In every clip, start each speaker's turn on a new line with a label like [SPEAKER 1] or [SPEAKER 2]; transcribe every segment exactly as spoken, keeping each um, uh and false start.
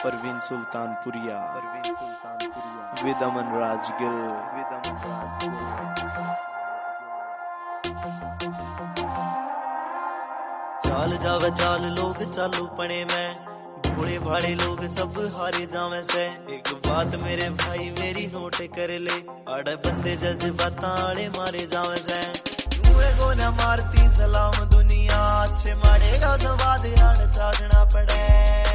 [SPEAKER 1] Parveen Sultanpuria with Aman Rajgill चाल जावे चाल लोग चालू पने में भोले भाड़े लोग सब हारे जावे से। एक बात मेरे भाई मेरी नोट कर ले, आड़े बंदे जज बताड़े मारे जावे से। मुए को न मारती सलाम दुनिया, अच्छे मारेगा सवाद आड़ चाचना पड़े।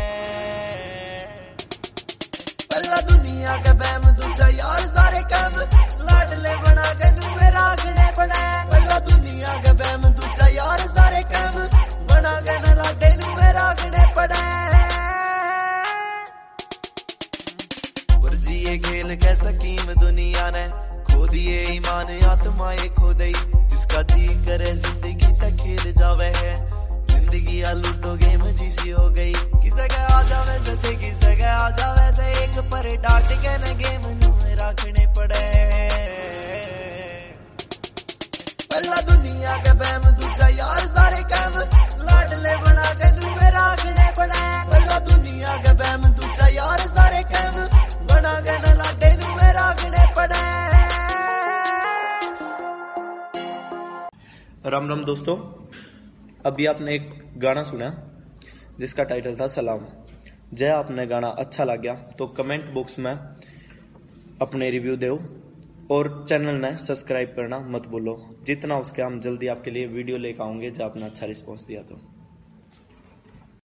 [SPEAKER 1] पहला दुनिया के बैम दूजा यार सारे काम लाडले बना के नुए राखने पड़े। पहला दुनिया के बैम दूजा यार सारे काम बना के न लाडे नुए राखने पड़े। ये खेल कैसा कीम दुनिया ने खो दिए ईमान आत्माएं खो दई। जिसका जी करे जिंदगी तक खेल जावे है, जिंदगी आ लूडो गेम जीसी हो गई। किसे के आ जावे सचे किसे के आ जावे से, एक पर डांट के न गेम नुए रखने पड़े। पहला दुनिया के बैम दूजा यार सारे काम लाडले बना के नुए रखने पड़े। पहला दुनिया के बैम दूजा यार सारे काम बना के न लाडे नुए रखने पड़े। राम राम दोस्तों, अभी आपने एक गाना सुना जिसका टाइटल था सलाम। जय आपने गाना अच्छा लग गया तो कमेंट बॉक्स में अपने रिव्यू दो और चैनल ने सब्सक्राइब करना मत भूलो। जितना उसके हम जल्दी आपके लिए वीडियो लेकर आऊंगे जब आपने अच्छा रिस्पॉन्स दिया तो।